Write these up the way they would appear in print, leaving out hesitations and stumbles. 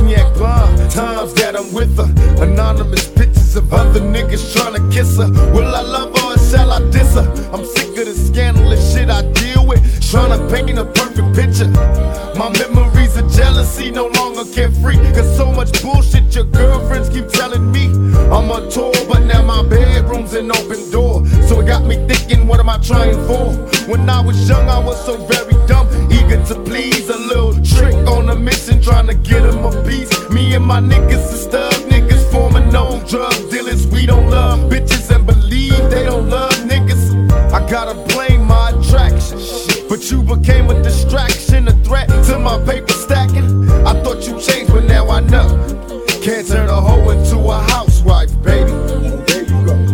cognac bar, times that I'm with her. Anonymous pictures of other niggas trying to kiss her. Will I love her or shall I diss her? I'm sick of the scandalous shit I deal with, trying to paint a perfect picture. My memories of jealousy no longer carefree, cause so much bullshit your girlfriends keep telling me. I'm on tour, but now my bedroom's an open door. So it got me thinking, what am I trying for? When I was young, I was so very dumb, eager to please. A little trick on a mission, trying to get him a piece. Me and my niggas is thug niggas, forming no drug dealers. We don't love bitches and believe they don't love niggas. I gotta blame my attraction, but you became a distraction, a threat to my paper stacking. I thought you changed, but now I know. Can't turn a hoe into a housewife, baby. There you go.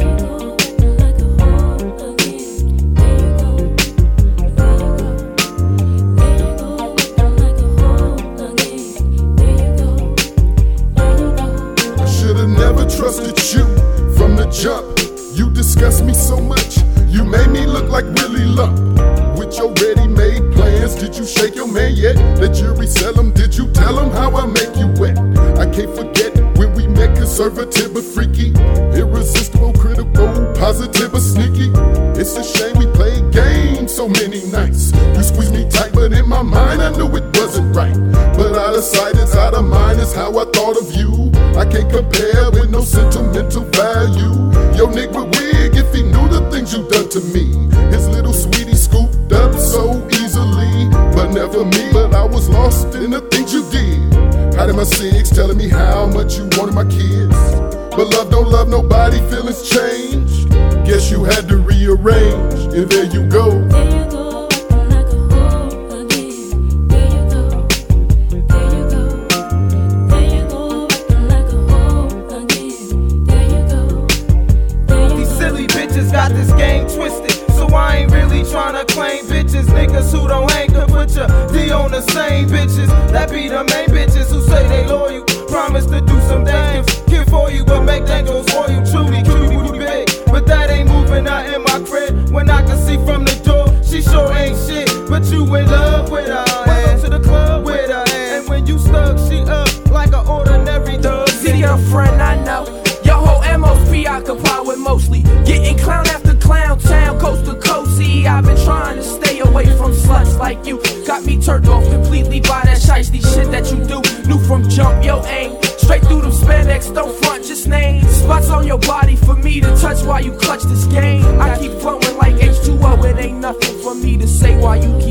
I should've never trusted you from the jump. You disgust me so much. You made me look like Willie Lump. With your ready-made plans, did you shake your man yet? Let you resell them, did you tell him how I make you wet? I can't forget when we met, conservative but freaky, irresistible, critical, positive but sneaky. It's a shame we played games so many nights. You squeezed me tight, but in my mind I knew it wasn't right. But out of sight is out of mind is how I thought of you. I can't compare with no sentimental value. Yo nigga wig, if he knew the things you done to me. His little sweetie scooped up so easily, but never me. But I was lost in the things you did. Hiding my six, telling me how much you wanted my kids. But love don't love nobody, feelings change. Guess you had to rearrange, and there you go. There you go, like a hoe again. There you go, there you go. There you go, like a hoe again. There you go, there you go. These silly bitches got this game twisted, so I ain't really tryna claim bitches. Niggas who don't hang can put your D on the same bitches. That be the main bitches who say they loyal, promise to do some things, give for you, but make things go for you. Truly, cutie big, but that ain't moving out in my crib. When I can see from the door, she sure ain't shit, but you in love with her. Welcome to the club with her, and when you stuck, she up like an ordinary dog. See your friend, I know. Your whole MO's preoccupied with mostly getting clown after clown, town, coast to coast. See, I've been trying to stay away from sluts like you. Got me turned off completely by that shiesty shit that you do. Knew from jump, yo aim straight through them spandex, don't front, just name spots on your body for me to touch while you clutch this game. I keep flowing like H2O, it ain't nothing for me to say while you